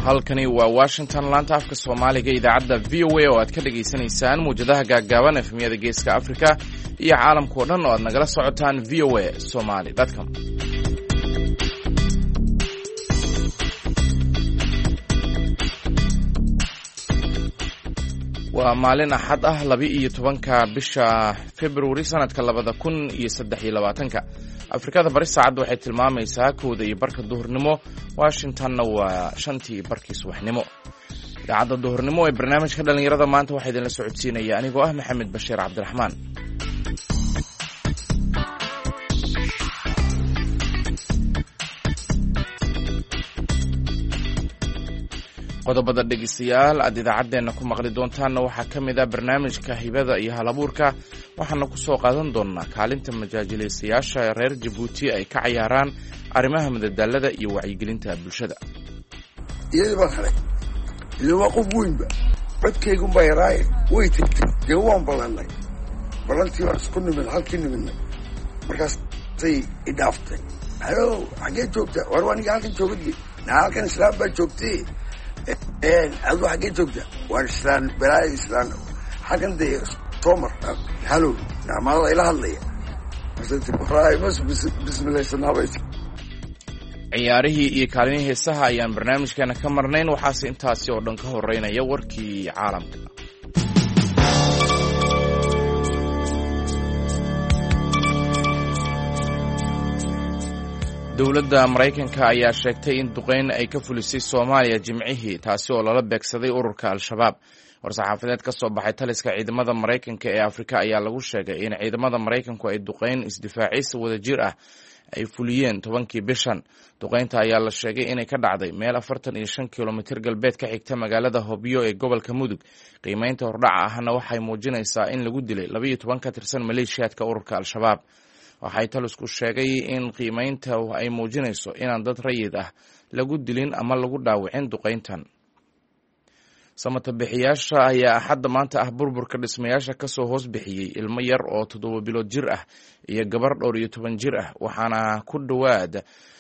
halkani waa Washington laanta afka Soomaaliga idaacadda VOA oo aad ka dhageysanaysaan muujadaha gaagaaban efemiyada Geeska Afrika iyo caalamka oo dhan oo aad nagala socotaan voasomali.com. waa maalin axad ah 12 bisha February sanadka 2023. Afrikada bari saacadu waxay tilmaamaysaa 1:00 duhurnimo, Washingtonna waa 5:00 subaxnimo. Idaacadda duhurnimo ee barnaamijka dhalinyarada maanta waxaa idinla socodsiinaya anigoo ah Maxamed Bashiir Cabdiraxmaan. qodobada dhegeystayaal aad idaacadeena ku maqli doontaanna waxaa ka mid ah barnaamijka hibada iyo halabuurka. waxaana ku soo qaadan doonaa kaalinta majaajilaysayaasha reer Jabuuti ay ka ciyaaraan arrimaha madadaalada iyo wacyigelinta bulshada. iyada baan helay ilaa waa qof weynba codkaygu baa yaraay way tagtay dee waan ballanay ballantii waan isku nimid halkii nimidnay markaas say idhaaftay halo xagee joogta war waaniga halkan joogadi halkan islaam baa joogtay adu xagee joogta waan islaan balaaya islaan halkan dee tomar halo nacmaalada ila hadlaya bismilaysanaabay. ciyaarihii iyo kaalinihii heesaha ayaan barnaamijkeena ka marnayn, waxaase intaasi oo dhan ka horeynaya warkii caalamka. dowladda Maraykanka ayaa sheegtay in duqeyn ay ka fulisay Soomaaliya Jimcihii, taasi oo lala beegsaday ururka Al-Shabaab. war-saxaafadeed ka soo baxay taliska ciidamada Maraykanka ee Afrika ayaa lagu sheegay in ciidamada Maraykanku ay duqeyn isdifaacis wadajir ah ay fuliyeen 10kii bishan. duqeynta ayaa la sheegay inay ka dhacday meel 45 kilomitir galbeed ka xigta magaalada Hobyo ee gobolka Mudug. qiimeynta hordhaca ahna waxay muujinaysaa in lagu dilay 12 ka tirsan maleeshiyaadka ururka Al-Shabaab. waxay talisku sheegay in qiimeynta ay muujinayso inaan dad rayid ah lagu dilin ama lagu dhaawicin duqeyntan. samatabixiyaasha ayaa axadda maanta ah burburka dhismayaasha ka soo hoos bixiyey ilmo yar oo 7 bilood jir ah iyo gabar 12 jir ah, waxaana ku dhowaad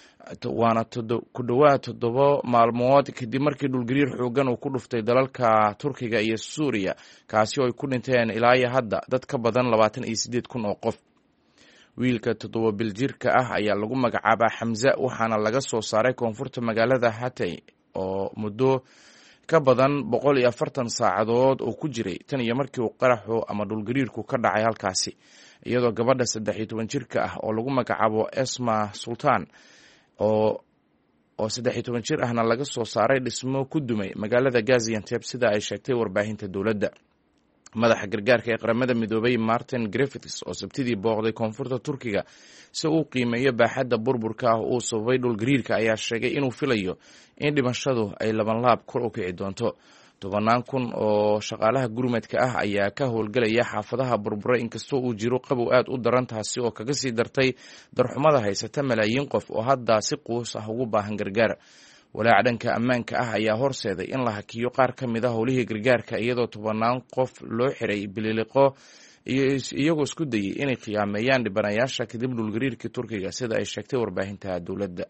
7 maalmood kadib markii dhulgariir xoogan uu ku dhuftay dalalka Turkiga iyo Suuriya, kaasi oo ay ku dhinteen ilaa iyo hadda dad ka badan 28,000 oo qof. wiilka 7 bil jirka ah ayaa lagu magacaabaa Xamza, waxaana laga soo saaray koonfurta magaalada Hatay oo muddo ka badan 140 saacadood oo ku jiray tan iyo markii uu qaraxu ama dhulgariirku ka dhacay halkaasi, iyadoo gabadha 13 jirka ah oo lagu magacaabo Esma Sultan oo 13 jir ahna laga soo saaray dhismo ku dumay magaalada Gaziantep, sida ay sheegtay warbaahinta dowladda. madaxa gargaarka ee qaramada midoobay Martin Griffiths oo sabtidii booqday koonfurta Turkiga si uu qiimeeyo baaxadda burburka ah uu sababay dhulgariirka ayaa sheegay inuu filayo in dhimashadu ay labanlaab kor u kici doonto. 10,000 oo shaqaalaha gurmadka ah ayaa ka howlgelaya xaafadaha burbura, inkastoo uu jiro qabow aad u daran, taasi oo kaga sii dartay darxumada haysata malaayiin qof oo hadda si quus ah ugu baahan gargaar. walaac dhanka ammaanka ah ayaa horseeday in la hakiyo qaar ka mid ah howlihii gargaarka, iyadoo 10 qof loo xiray bililiqo iyagoo isku dayay inay khiyaameeyaan dhibanayaasha kadib dhulgariirkii Turkiga, sida ay sheegtay warbaahinta dowladda.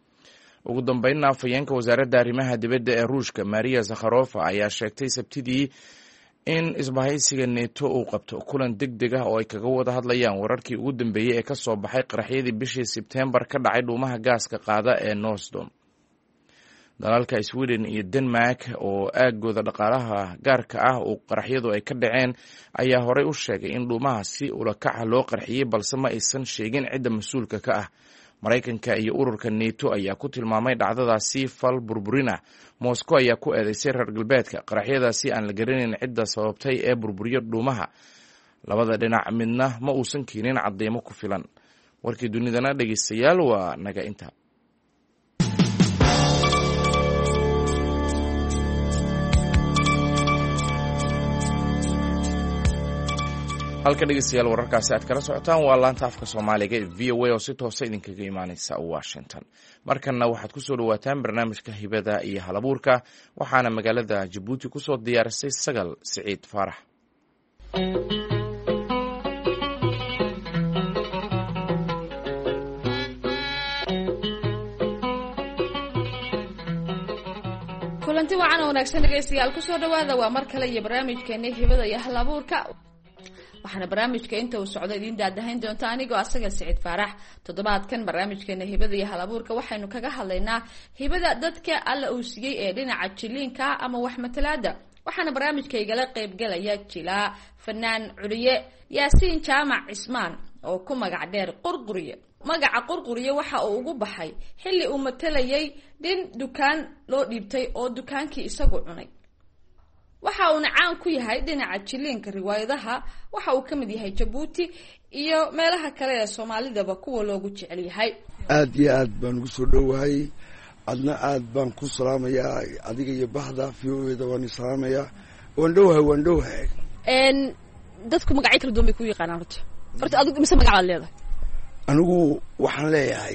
ugu dambeynna afhayeenka wasaaradda arrimaha dibadda ee Ruushka Maria Zakharova ayaa sheegtay sabtidii in isbahaysiga NATO uu qabto kulan degdeg ah oo ay kaga wada hadlayaan wararkii ugu dambeeyey ee ka soo baxay qaraxyadii bishii Sebtembar ka dhacay dhuumaha gaaska qaada ee Nord Stream. dalalka Sweden iyo Denmark oo aagooda dhaqaalaha gaarka ah oo qaraxyadu ay ka dhaceen ayaa horey u sheegay in dhuumaha si ulakaca loo qarxiyey, balse ma aysan sheegin cidda mas-uulka ka ah. Maraykanka iyo ururka NATO ayaa ku tilmaamay dhacdadaasi fal burburin ah. Moscow ayaa ku eedeysay reer galbeedka qaraxyadaasi aan la garanayn cidda sababtay ee burburiyo dhuumaha. labada dhinac midna ma uusan keenin cadeymo ku filan. warkii dunidana dhegeystayaal waa naga intaa. halka dhegeystayaal wararkaasi aad kala socotaan waa laanta afka Soomaaliga ee VOA oo si toos ah idinkaga imaanaysa Washington. markana waxaad ku soo dhawaataan barnaamijka hibada iyo halabuurka, waxaana magaalada Jabuuti ku soo diyaarisay Sagal Siciid Faarax. kulanti wacan wanaagsan dhageystayaal ku soo dhawaada waa mar kale iyo barnaamijkeena hibada iyo hal abuurka waxaana barnaamijka inta uu socdo idin daadahayn doonta anigoo asaga Saciid Faarax toddobaadkan barnaamijkeena hibada iyo hal abuurka waxaynu kaga hadlaynaa hibada dadka alla uu siiyay ee dhinaca jiliinka ama wax matalaada waxaana barnaamijkayga la qayb galaya jilaa fanaan Culiye Yaasiin Jaamac Cismaan oo ku magac dheer Qurquriye magaca Qurquriye waxa uu ugu baxay xilli uu matalayay din dukaan loo dhiibtay oo dukaankii isagu cunay waxa uu caan ku yahay dhinaca jiliinka riwaayadaha waxa uu kamid yahay Djibouti iyo meelaha kale ee Soomaalidaba kuwa loogu jecel yahay aad iyo aad baan ugu soo dhawahay adna aad baan ku salaamayaa adiga iyo bahda fiyoeda waan salaamayaa waan dhawahay dadku magacyo kala duwan bay ku yaqaanaan horta adigu mise magac leedahay anigu waxaan leeyahay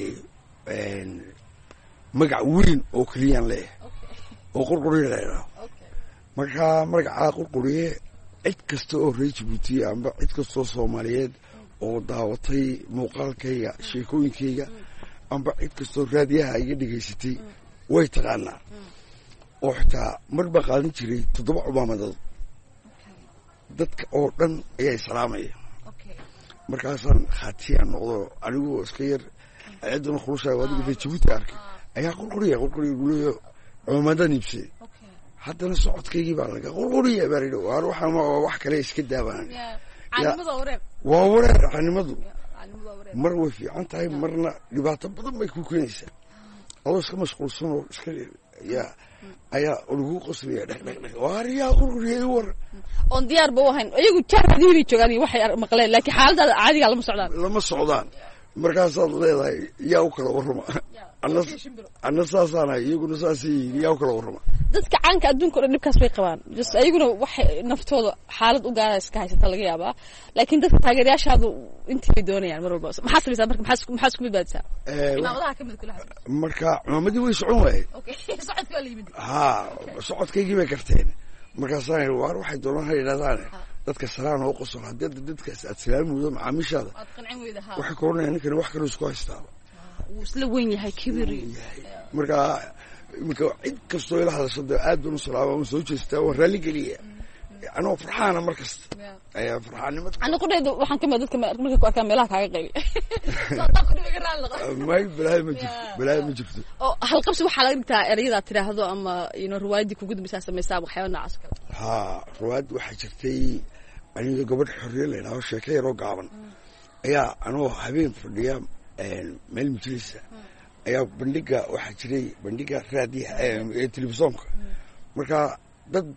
magac weyn oo kaliyan leeyahay oo Qurquriye leeyahay marka magaca Qurquriye cid kasta oo reer Djibouti amba cid kasta oo Soomaaliyeed oo daawatay muuqaalkayga sheekooyinkayga amba cid kasta oo raadiyaha ay dhageysatay way taqaanaa oo xitaa marba qaadan jiray 7 cumaamadood dadka oo dhan ayay salaamaya markaasaan khaatiyaan noqdo anigoo iska yar ayaduna khuluushay wadiga reer Djibouti arkay ayaa Qurquriye guleeyo cumaamadan ibsay haddana socodkaygii baa laga Qurquriye barido waxaan wax kale iska daabaan waa wareer canimadu mar way fiican tahay marna dhibaato badan bay ku keenaysaa adoo iska mashquulsan oo iska ayaa lagu qosliya dhaq waariyaa Qurquriye war on diyaar buu ahayn iyagu jaaradiibi joogaan waxay maqleen laakiin xaaladda caadiga lama socdaan markaasaad leedahay yaa u kala warrama anna saasaana iyaguna saasii yaa u kala warrama dadka caanka adduunka oo dhan dhibkaas bay qabaan just ayaguna waxay naftooda xaalad u gaara iska haysata laga yaabaa laakiin dadka taageerayaashaadu intii doonayaan mar walba maxaa samaysaa marka maxaa isku midbaadisaa imaamadaha kamid kula marka cumaamadii way socon waayeen socodka la yimid socodkaygii bay karteen markaasaan waar waxay doonaan ha yidhahdaan dadka salaan oo qosol haddii dadkaas aad salaamudo macaamiishaada waxay koronayaan ninkani wax kale isku haystaa wuu isla weyn yahay kibiri marka cid kastoo ila hadashada aad baan u salaama soo jeestaa waan raalli geliya anoo farxaana markasta ayaa farxaanimada ana ku dheedo waxaan kamid dadka markay ku arkaan meelaha kaaga qayli may balaa ma jirto oo hal qabsi waxaa laga dhigtaa erayada tiraahdo ama riwaayadii kugu dambaysaa samaysaa waxyaabo noocaas kale riwaayad waxaa jirtay aniga gabadh xorriye la yidhahdo sheeko yaroo gaaban ayaa anoo habeen fadhiya meel majlisa ayaa bandhiga waxaa jiray bandhiga raadiyaha ee telefisonka marka dad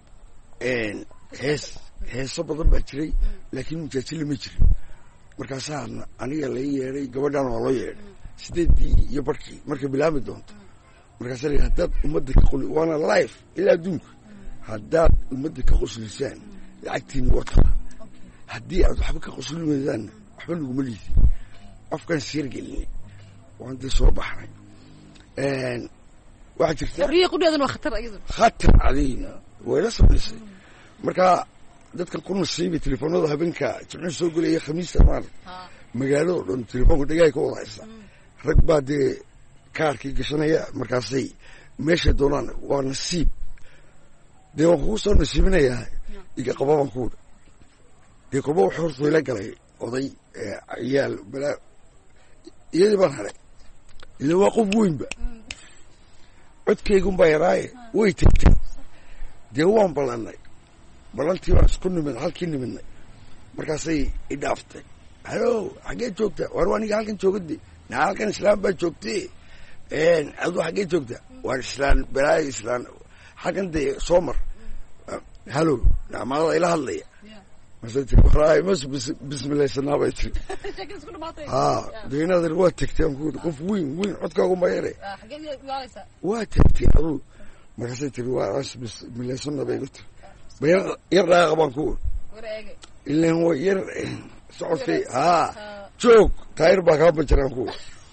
heeso badan baa jiray laakiin mujaajile ma jirin markaasaa aniga laga yeedhay gabadhan waa loo yeedhay 8 iyo barkii markay bilaami doonto markaasaa la haddaad ummadda ka qoli waana life ilaa adduunka haddaad ummadda ka qoslisaan lacagtiina waa tala haddii aad waxba ka qoslin weydaan waxba naguma liidin afkaan siir gelinay waan dee soo baxnay waxaa jirta riiq u dheedan waa khatar cadiin wayla samaysay marka dadkan ku nasiibay telefoonada habeenka jimcihii soo gelaya khamiista maalin magaalada oo dhan telefoonka dhagaay ka wada haysta rag baa dee kaarkii gashanaya markaasay meeshay doonaan waa nasiib dee waan kugu soo nasiibinayaa iga qababaan kuudha dee kolba wax horta wayla galay oday ciyaal balaa iyadii baan helay ila waa qof weynba codkaygunbaa yaraaye way tegtay dee waan ballanay ballantii baan isku nimid halkii nimidnay markaasay idhaaftay halo xaggee joogta war aniga halkan joogade naa halkan islaan baa joogtay aduu xaggee joogta waar islaan balaayo islaan halkan dee soo mar halo naamaadada ila hadlaya marsa tiri walahi mas bismilaysanaa bay tiri deenadan waa tegtay aan ku qof weyn codkaagunbaa yare waa tegtay aduu markaasay tiri waa bismilaysana bay igu tiri yar dhaaqa baan ku ilan waa yar socodkay joog taayir baa kaa banjaraan ku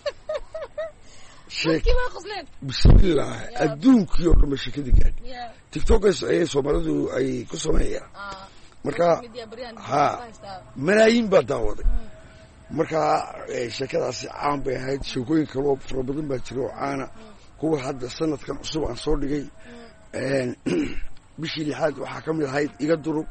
bismillah adduunkii oo dhan ba sheekadii gaadhi tiktokas ayay soomaalidu ay ku sameeyaan marka malaayiin baa daawaday marka sheekadaasi caan bay ahayd sheekooyin kaloo fara badan baa jira oo caana kuwa hadda sanadkan cusub aan soo dhigay bishii lixaad waxaa ka mid ahayd iga durub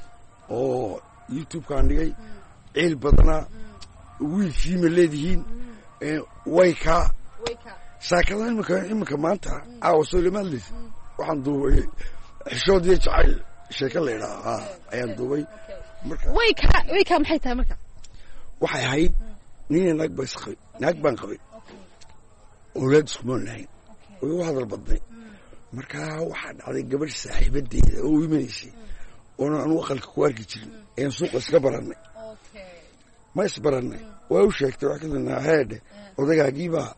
oo youtube-kaan dhigay ciil badanaa wiilkiima leedihiin waykaa saakada iminka maanta caawa soolimaadlis waxaan duubay xishood iyo jacayl sheeko la idhaa ayaan duubay marka waykaa maxay tahay marka waxay ahayd nina naag baan qabay awlaad iskumaan lahayn way u hadal badnay markaa waxaa dhacday gabadh saaxiibadeeda oo u imanaysay oona anu aqalka ku arki jirin ayaan suuqa iska barannay ma isbarannay waa u sheegtay wax kadibna heedhe odagaagiibaa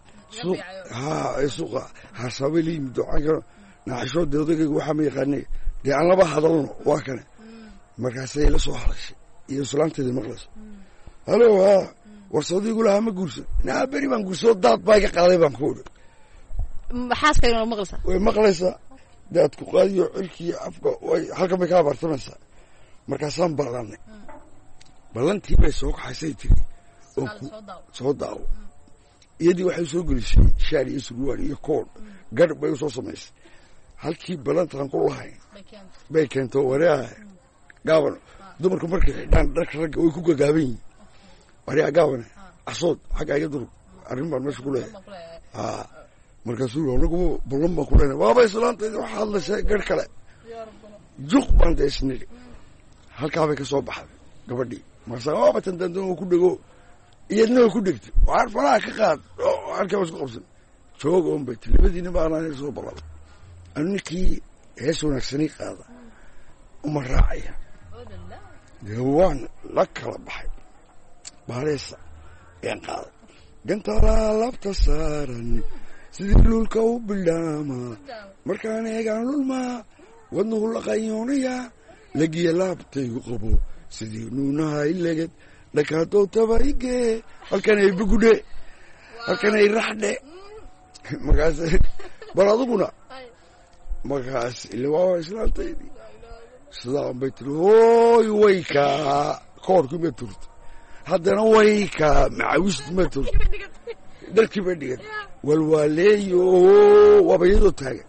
suuqa hasaabay la yimid docankano naaxishoode odagayga waxaa ma yaqaanay dee aan laba hadalno waa kane markaasay la soo hadashay iyo islaamteeda maqlayso halo warsoodiigu lahaa ma guursan naa beri baan guursado daad baa iga qaaday baan ku uri xaaskayna maqlaysaa way maqlaysaa daadku qaadiyo cirkiiyo afka way halkan bay kaa abaartamaysaa markaasaan ballanay ballantii bay soo kaxaysay tiri oo soo daawo iyadii waxay soo gelisay shaar iyo surwaal iyo kood garh bay usoo samaysay halkii ballantaan ku lahayn bay keento wareeha gaaban dumarku markay xidhaan dharka ragga way ku gagaaban yihin wareeha gaabane casood xagga iga durug arrin baan meesha ku leeyahay markaasuu anagu ballan baan ku leenahay waaba islaantaydi waxa hadlashay garh kale juq baan da isnidhi halkaabay ka soo baxday gabadhii markaasa waaba tandandan oo ku dhego iyadna way ku dhegtay waar faraha ka qaad halkaa isku qabsan joog oon bay ti labadiina baanaan soo ballaba anu ninkii hees wanaagsanii qaada uma raacaya dee waan la kala baxay baaleesa ayaan qaaday gantalaa labta saaran sidii lulka u bildhaamaa markaan eegaan lulmaa wadnuhu la qayoonaya lagiya laabtaygu qabo sidii nuunaha ileged dhakaadowtaba igee halkan ay bugudhe halkan ay raxdhe markaas bal aduguna markaas ile waa islaantaydii sidaan bay tiri hooy waykaa koorkii ma turto haddana waykaa macawisdi ma turto dharkii bay dhigan walwaaleeyo waaba iyadoo taagan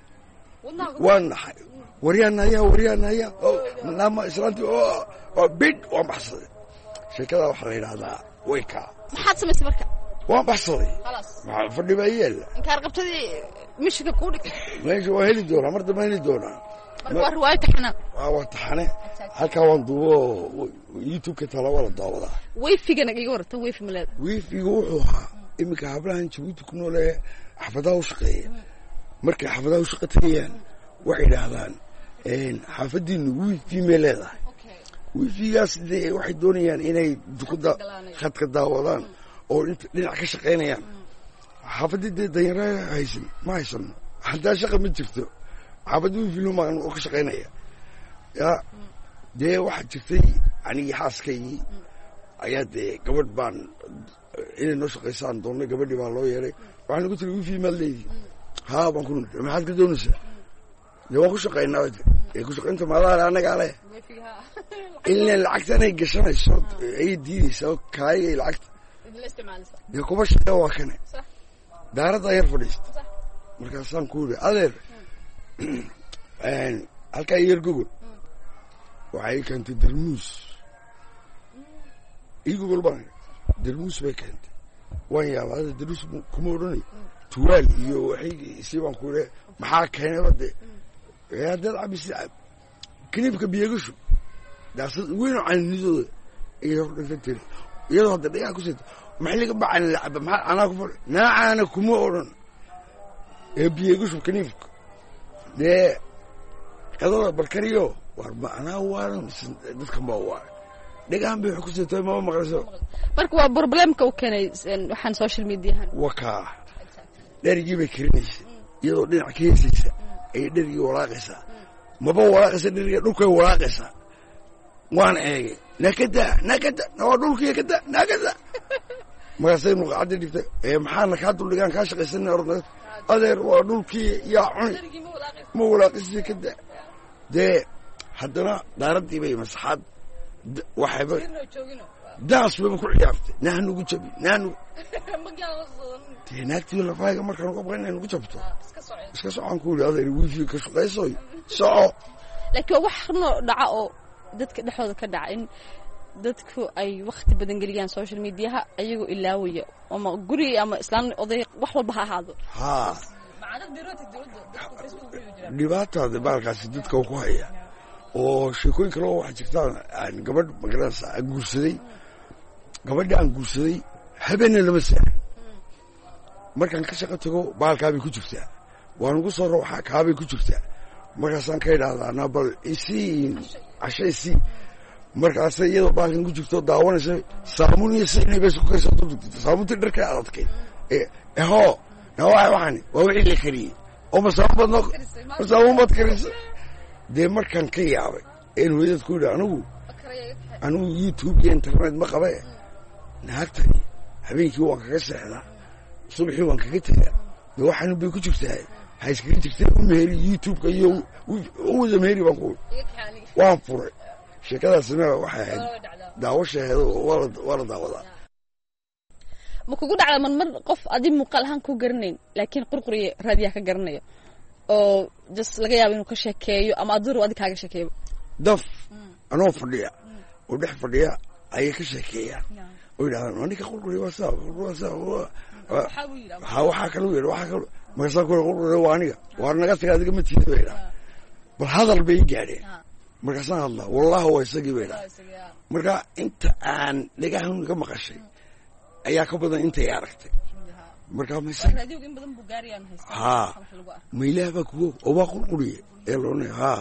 waa naxay waryaanaya naama islaantii bid waan baxsaday sheekada waxaa la yidhahdaa waykaa maxaad samaysay marka waan baxsaday fadhi baa yeella inkaar qabtadii mishika kuu dhig meesha waa heli doonaa mar damba heli doonaa marka waa riwaayo taxana waa taxane halkaa waan duubo youtube-ka tala waa la daawadaa wayfigana iga warata wayfi maleeda wayfiga wuxuu ahaa iminka hablahan jabuuti ku noole xafadaha u shaqeeya markay xafadaha u shaqa tagayaan waxay idhaahdaan xaafadiinu wifi may leedahay wifigaas dee waxay doonayaan inay dukuda khadka daawadaan oo dhinac ka shaqaynayaan xaafadii dee danyara haysan ma haysano haddaa shaqa ma jirto xaafadii wifi lumaan oo ka shaqaynaya ya dee waxaa jirtay anigii xaaskaygii ayaa dee gabadh baan inay noo shaqaysaan doonnay gabadhii baa loo yeeray waxaan nagu tiri wifi maad leedii haa baan ku niri maxaad ka doonaysaa dee waan ku shaqaynaa ee ku shaqaynta maadaale annagaa leh ilaa lacagtanay gashanayso ayay diidaysaa oo kaayay lacagta dee kuba shaqee waa kane daaraddaa yar fadhiista markaasaan ku yidhi adeer halkaa yar gogol waxay keentay darmuus ii gogol baan darmuus bay keentay waan yaaba ada darmuus kuma odhanay tuwaal iyo waxay baan ku yidhi maxaa keenayba dee haddaad cabisi kiniibka biyagashu daasad weynoo caninidooda ayay hor dhigta tiri iyadoo hadda dhagaha ku sita maxliga bacana lacaba maxaa anaa ku fadhi naacaana kuma odhan ee biyagashu kiniifka dee qadada barkariyo war ma anaa waaran dadkan baa waara dhagahan bay wax ku sitay mama maqlayso marka waa problemka u keenay waxaan social mediahan wakaa dherigii bay karinaysay iyadoo dhinac ka heesaysa ayay dherigii walaaqaysaa maba walaaqaysa dheriga dhulkay walaaqaysaa waan eegay nakada waa dhulkiiy nakada markaasay nuqacadii dhigtay maxaana kaa duldhigaan kaa shaqaysan orda adeer waa dhulkii yaa cuni ma walaaqisi kada dee haddana daaraddii bay masaxaad waxayba daas bayba ku ciyaartay nahnugu jabi nahnu dee naagtii lafaaga markaan uga baqan inay nugu jabto iska socon ku yidhi adeer wifi ka shaqaysoy soco. laakiin wax dhaca oo dadka dhexdooda ka dhaca in dadku ay waqti badan geliyaan social mediaha ayagoo ilaawaya ama guri ama islaan oday wax walba ha ahaado. haa dhibaataada baalkaasi dadka ku haya oo sheekooyin kale oo waxaa jirtaan gabadh magaranaysa aan guursaday gabadha aan guursaday habeenna lama saaran markaan ka shaqo tago baalkaabay ku jirtaa waan ugu soo rawxaa kaabay ku jirtaa markaasaan ka idhaahdaa bal isii casha isii markaasa iyadoo baalkan ku jirto daawanaysa saamuun iyo siinay bay isku karsato saamuuntii dharka adadkay hoo nawaa waxaan waa wixii la kariyey oo masaamuun baad karisa dee markaan ka yaabay een hooyadad ku yidhi anigu youtube iyo internet ma qabe naagtani habeenkii waan kaga seexdaa subaxii waan kaga tegaa dee waxaan bay ku jirtaa ha iskaga jirtay u meheri youtube-ka iyo u wada meheri baan ku waan furay sheekadaasina waxay ahayd daawashaheeda waa la daawadaa. ma kugu dhacda mar qof adi muuqaal ahaan ku garanayn laakiin qurquriye raadiyaha ka garanayo oo just laga yaabo inuu ka sheekeeyo ama adur adi kaaga sheekeeyo daf anoo fadhiya oo dhex fadhiya ayay ka sheekeeyaan oo yidhahdaan ninka qurquriye waa saa waxaa kala yidhi waxaa kala markaasaan ku qurquriye waa aniga waar naga taga adiga ma tiida bay idhaha bal hadal bay gaadheen markaasaan hadlaa wallahi waa isagii bay idhaha marka inta aan dhagahan ka maqashay ayaa ka badan intay aragtay markaa haa maylaha baa kuwo oo waa qurquriye ee loona haa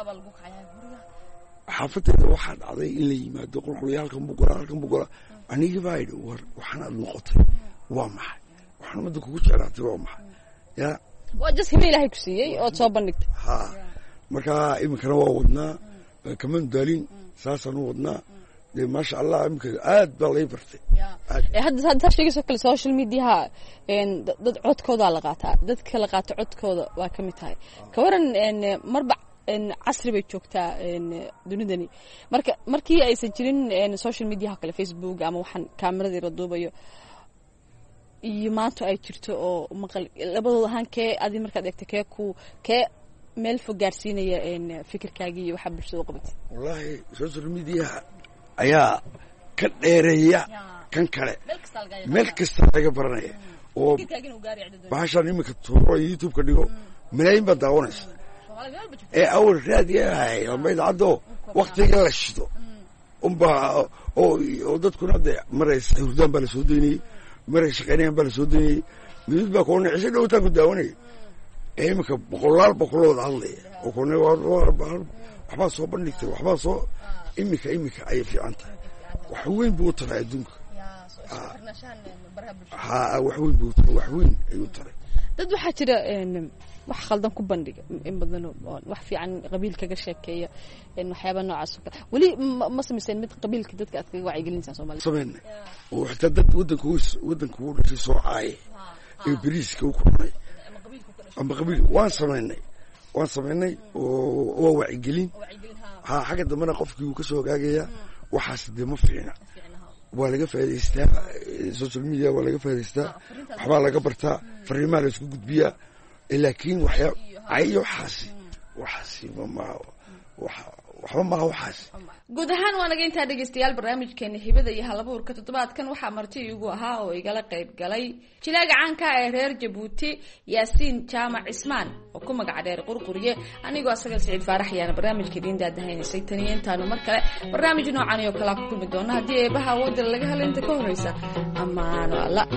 xaafadeeda waxaa dhacday in la yimaado qurquriye halkan buu golaa anigii baa idhi war waxaan aad noqotay waa maxay waxaan ummadda kugu jeclaatay waa maxay ya waa just hime ilaahay ku siiyey ood soo bandhigtay haa markaa iminkana waa wadnaa kaman daalin saasaan u wadnaa dee maasha allah imika aad baa lay bartay. hadda sheegayso kale social mediaha dad codkooda la qaataa dadka la qaato codkooda waa ka mid tahay ka waran marba casri bay joogtaa dunidani markii aysan jirin social mediaha kale Facebook ama waxaan kaamirada la duubayo iyo maanta ay jirto oo maqal labadooda ahaan kee adi markaad eegto kee meel fog gaarsiinaya fikirkaagii iyo waxa bulshada u qabatay. wallaahi social mediaha ayaa ka dheereeya kan kale meel kasta laga baranaya oo bahashaan iminka tuuro youtube-ka dhigo malaayin baa daawanaysa ee awal raadiyahay lama idaacaddo waktiga la shido unbaa oo dadkuna de maraysa hurdaan baa la soo daynayey maray shaqeynayaan baa la soo daynayey midid baa koona cisho dhowtaan ku daawanaya ee iminka boqolooda hadlaya oo koona waxbaa soo bandhigtay waxbaa soo imika ayay fiican tahay wax weyn buu u taray adduunka haa wax weyn buu taray wax weyn ayuu taray. dad waxaa jira wax khaldan ku bandhiga in badan wax fiican qabiil kaga sheekeeya waxyaaba noocaas oo kale weli ma samayseen mid qabiilka dadka aad kaga wacyigelinaysaa Soomaaliya sameynay oo xitaa dad waddanka u dhashay soo caaye ee bariiska u kulmay ama qabiil waan samaynay oo wacyigelin haa xagga dambena qofkii uu ka soo hagaagayaa waxaas dee ma fiicna waa laga faa'idaystaa social media waa laga faa'idaystaa waxbaa laga bartaa fariimaha la isku gudbiyaa laakiin waxaasi waxba maaha waxaas. guud ahaan waa naga intaa dhegeystayaal barnaamijkeena hibada iyo halabuurka toddobaadkan waxaa marti igu ahaa oo igala qayb galay jilaaga caanka ee reer Jabuuti Yaasiin Jaamac Ismaan oo ku magac dheer qurquriye anigoo asaga Saciid Faarax yaana barnaamijka diinta dahaynayay taniyeentaanu mar kale barnaamij noocan oo kala ku kulmi doona hadii eebaha wada laga helo inta ka horeysa amaano Allah.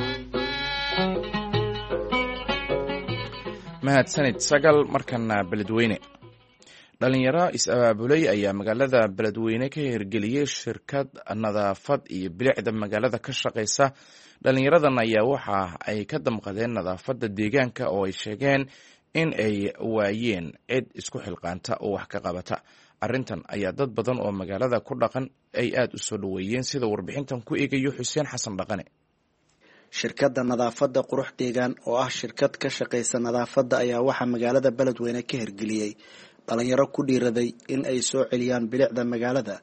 mahadsanid sagal markana beledweyne dhalinyaro is-abaabulay ayaa magaalada beledweyne ka hirgeliyey shirkad nadaafad iyo bilicda magaalada ka shaqaysa dhalinyaradan ayaa waxa ay ka damqadeen nadaafadda deegaanka oo ay sheegeen in ay waayeen cid isku xilqaanta oo wax ka qabata arrintan ayaa dad badan oo magaalada ku dhaqan ay aad u soo dhaweeyeen sida warbixintan ku eegayo Xuseen Xasan Dhaqane. shirkadda nadaafadda qurux deegaan oo ah shirkad ka shaqaysa nadaafadda ayaa waxaa magaalada beledweyne ka hirgeliyey dhalinyaro ku dhiiraday in ay soo celiyaan bilicda magaalada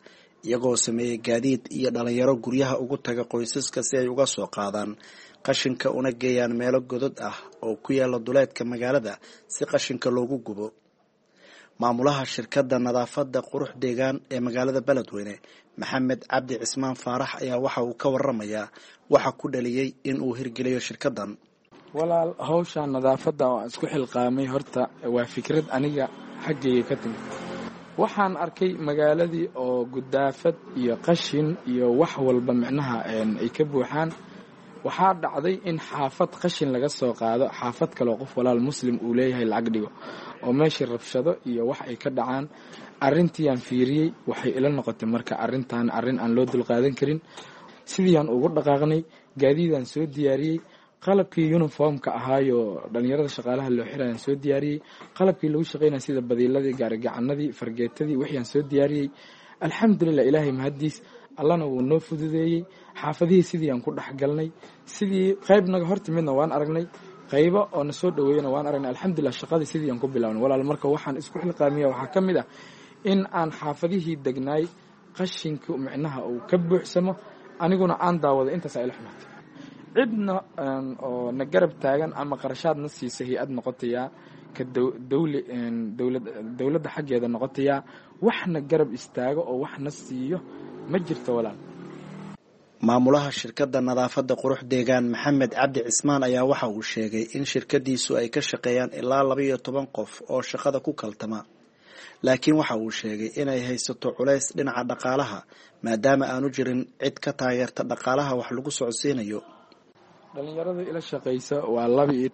iyagoo sameeyey gaadiid iyo dhalinyaro guryaha ugu taga qoysaska si ay uga soo qaadaan qashinka una geeyaan meelo godod ah oo ku yaala duleedka magaalada si qashinka loogu gubo. maamulaha shirkadda nadaafadda qurux deegaan ee magaalada beledweyne maxamed cabdi cismaan faarax ayaa waxa uu ka waramayaa waxa ku dhaliyey in uu hirgeliyo shirkaddan. walaal hawsha nadaafadda oo isku xilqaamay horta waa fikrad aniga xaggayga ka timid. waxaan arkay magaaladii oo gudaafad iyo qashin iyo wax walba micnaha ay ka buuxaan. waxaa dhacday in xaafad qashin laga soo qaado xaafad kaloo qof walaal muslim uu leeyahay lacag dhigo oo meeshii rabshado iyo wax ay ka dhacaan. arrintiiyaan fiiriyey waxay ila noqotay marka arrintan arrin aan loo dulqaadan karin. sidiiaan ugu dhaqaaqnay, gaadiidaan soo diyaariyey, qalabkii uniformka ahaayo dhalinyarada shaqaalaha loo xirayaan soo diyaariyey, qalabkii lagu shaqaynaya sida badiiladii, gaarigacanadii, fargeetadii wixiiaan soo diyaariyey. alxamdulilah, ilaahay mahadiis, allana wuu noo fududeeyey. xaafadihii sidii aan ku dhexgalnay, sidii qayb naga hortimidna waan aragnay, qaybo oo na soo dhaweeyana waan aragnay. alxamdulilah, shaqadii sidii aan ku bilaabnay. walaal marka waxaan isku xilqaamiya waxaa ka mid ah in aan xaafadihii degnaay qashinka micnaha uu ka buuxsamo, aniguna aan daawado. intaas ay la xumaatay. cidna oo na garab taagan ama qarashaadna siisa hay-ad noqotayaa, ka dowladda xaggeeda noqotayaa, waxna garab istaago oo waxna siiyo ma jirto walaal. maamulaha shirkadda nadaafadda qurux deegaan maxamed cabdi cismaan ayaa waxa uu sheegay in shirkadiisu ay ka shaqeeyaan ilaa 12 qof oo shaqada ku kaltama, laakiin waxa uu sheegay inay haysato culays dhinaca dhaqaalaha maadaama aanu jirin cid ka taageerta dhaqaalaha wax lagu socodsiinayo. dhalinyarada ila shaqaysa waa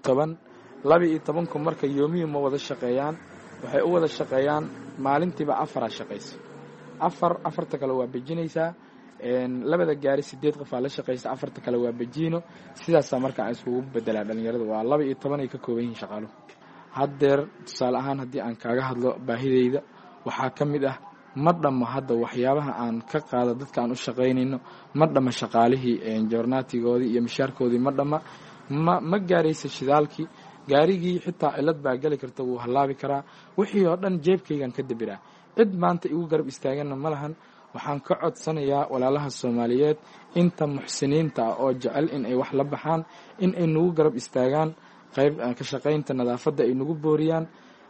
12 marka yoomiyi ma wada shaqeeyaan. waxay u wada shaqeeyaan maalintiiba 4 shaqayso. afarta kale waa bejinaysaa. labada gaari 8 qof aa la shaqaysa, 4 kale waa bejiino. sidaasaa marka aan iskugu bedelaa dhalinyarada. waa 12 ay ka kooban yihiin shaqaaluhu. haddeer tusaale ahaan haddii aan kaaga hadlo baahideyda waxaa ka mid ah ma dhammo hadda waxyaabaha aan ka qaado dadka aan u shaqaynayno, ma dhammo shaqaalihii joornaatigoodii iyo mishaarkoodii ma dhamma. ma gaaraysa shidaalkii, gaarigii xitaa cilad baa geli karta, wuu hallaabi karaa. wixii oo dhan jeebkaygaan ka dabiraa. cid maanta igu garab istaaganna ma lahan. waxaan ka codsanayaa walaalaha Soomaaliyeed inta muxsiniinta ah oo jecel in ay wax la baxaan in ay nagu garab istaagaan, qayb ka shaqaynta nadaafadda ay nagu booriyaan,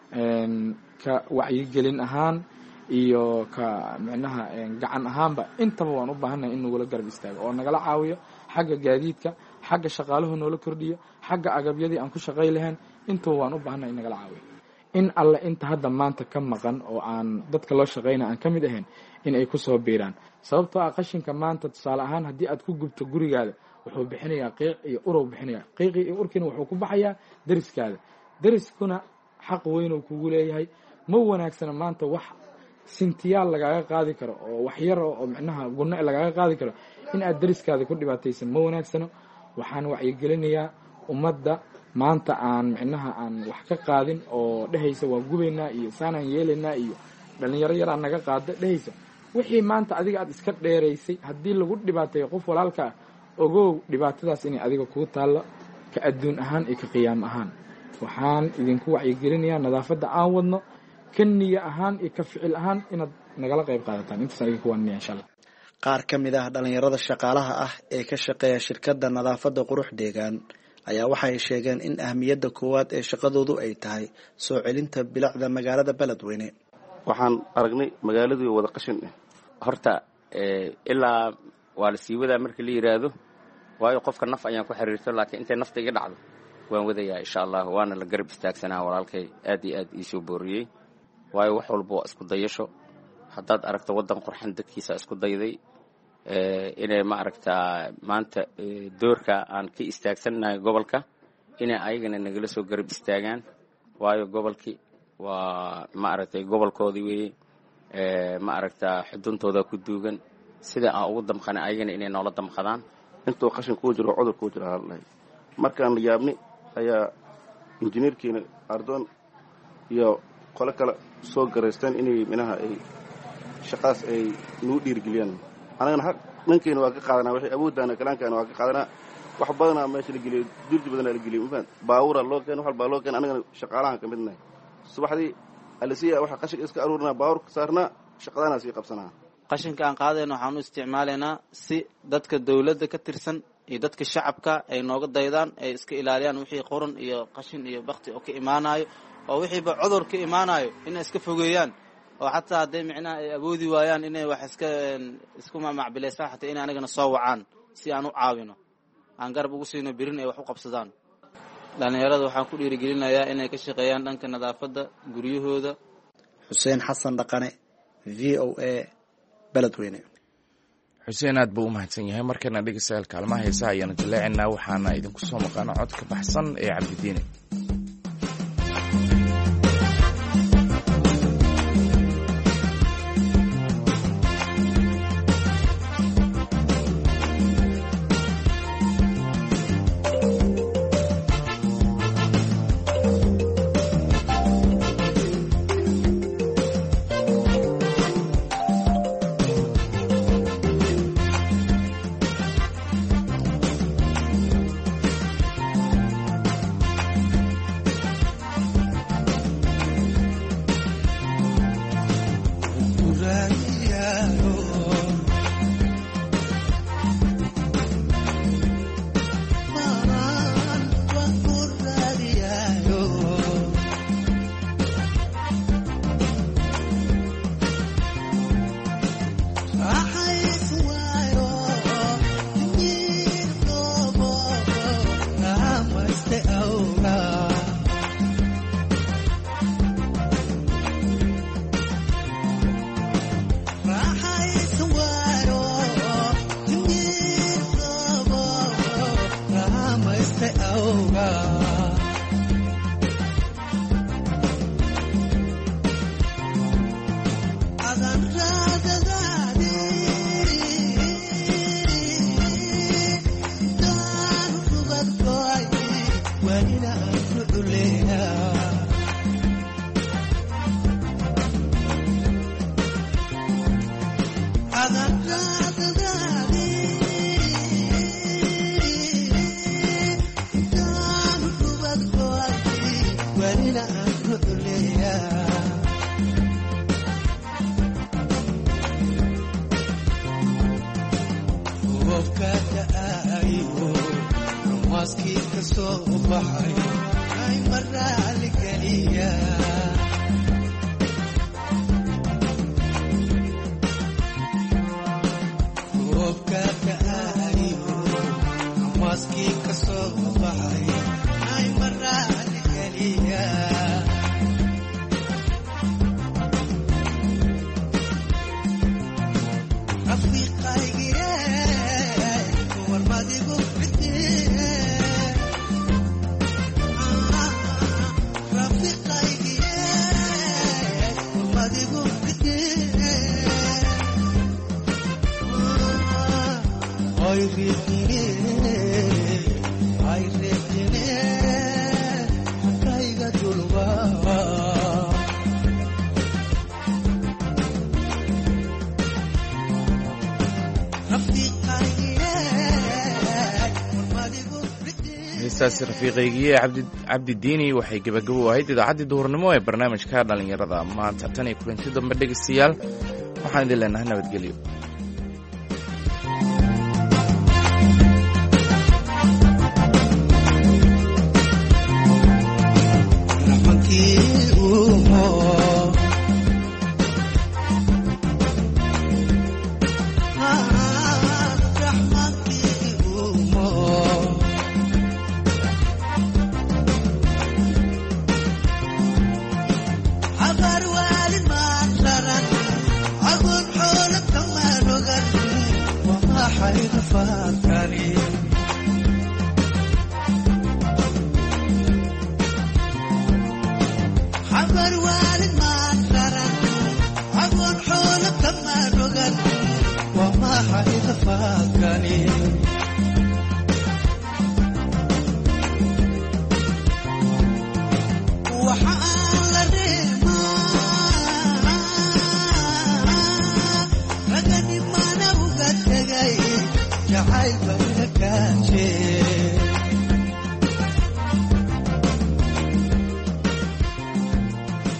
ka wacyigelin ahaan iyo ka micnaha gacan ahaanba intaba waan u baahannahay in nagula garab istaago oo nagala caawiyo xagga gaadiidka, xagga shaqaaluhu noola kordhiyo, xagga agabyadii aan ku shaqay lahayn. intaba waan u baahannahay in nagala caawiyo. in alle inta hadda maanta ka maqan oo aan dadka loo shaqayna aan ka mid ahayn in ay ku soo biiraan. sababtoo ah qashinka maanta tusaale ahaan haddii aad ku gubto gurigaada wuxuu bixinayaa qiiq iyo urow bixinayaa. qiiqii iyo urkiina wuxuu ku baxayaa deriskaada. deriskuna xaq weyn uu kugu leeyahay. ma wanaagsana maanta wax sintiyaal lagaaga qaadi karo oo wax yar oo micnaha gunno lagaaga qaadi karo in aad deriskaada ku dhibaataysan ma wanaagsano. waxaan wacyigelinayaa ummadda maanta aan micnaha aan wax ka qaadin oo dhehaysa waa gubaynaa iyo saanaan yeelaynaa iyo dhalinyaro yar aan naga qaado dhehaysa. wixii maanta adiga aad iska dheeraysay haddii lagu dhibaateeyo qof walaalka ah, ogow dhibaatadaas inay adiga kugu taallo ka adduun ahaan iyo ka qiyaam ahaan. waxaan idinku wacyigelinayaa nadaafadda aan wadno ka niyo ahaan iyo ka ficil ahaan inaad nagala qayb qaadataan. intaasaan idinku waanaya insha allah. qaar ka mid ah dhalinyarada shaqaalaha ah ee ka shaqeeya shirkadda nadaafadda qurux deegaan ayaa waxay sheegeen in ahmiyadda koowaad ee shaqadoodu ay tahay soo celinta bilicda magaalada beledweyne. waxaan aragnay magaaladii wada qashin horta ilaa waa la sii wadaa markii la yiraahdo, waayo qofka naf ayaan ku xiriirto, laakiin intay nafta iga dhacdo waan wadayaa insha Allah. waana la garab istaagsanaa walaalkay aad iyo aad ii soo booriyey, waayo wax walba waa isku dayasho. haddaad aragto waddan qurxan dadkiisa isku dayday inay ma aragtaa maanta doorka aan ka istaagsannahay gobolka inay ayagana nagala soo garab istaagaan, waayo gobolkii waa ma aragtay gobolkoodii weeye. ma aragtaa xuduntooda ku duugan, sida aan ugu damqanay ayagana inay noola damqadaan. intuu qashin kuu jiro cudur kuu jira hadlahay. markaan la yaabni ayaa injineerkiina ardoon iyo qole kale soo garaysteen inay minaha ay shaqaas ay nagu dhiirigeliyaan. anagana haq dhankeena waa ka qaadanaa, waxay awooddaana kalaankaana waa ka qaadanaa. wax badanaa meesha la geliyey, durji badanaa la geliyey. mafahant baabuura loo keen, wax walbaa loo keen. anagana shaqaalahan ka midnahay. subaxdii alisiya waxa qashinka iska aruurinaa, baabuurka saarnaa, shaqadaanaa sii qabsanaa. qashinka aan qaadayno waxaan u isticmaalaynaa si dadka dawladda ka tirsan iyo dadka shacabka ay nooga daydaan ay iska ilaaliyaan wixii quran iyo qashin iyo bakti oo ka imaanayo oo wixiiba cudur ka imaanayo inay iska fogeeyaan oo xataa hadday micnaha ay awoodi waayaan inay wax isku mamacbilaysaan xataa inay anigana soo wacaan si aan u caawino aan garab ugu siino birin ay wax u qabsadaan dhalinyarada waxaan ku dhiirigelinayaa inay ka shaqeeyaan dhanka nadaafadda guryahooda. xuseen xasan dhaqane v o a beledweyne. xuseen aad buu u mahadsan yahay. markana dhegeystayaal kaalmaha heesaha ayaanu jaleecinaa waxaana idinku soo maqaana codka baxsan ee cabdidiine. heestaasi rafiiqaygiye cabdidiini waxay gebagabo ahayd idaacaddii duhurnimo ee barnaamijka dhallinyarada maanta. tan iyo kulanti dambe dhegeystayaal waxaan idin leenahay nabadgelyo. وما حيث فاكني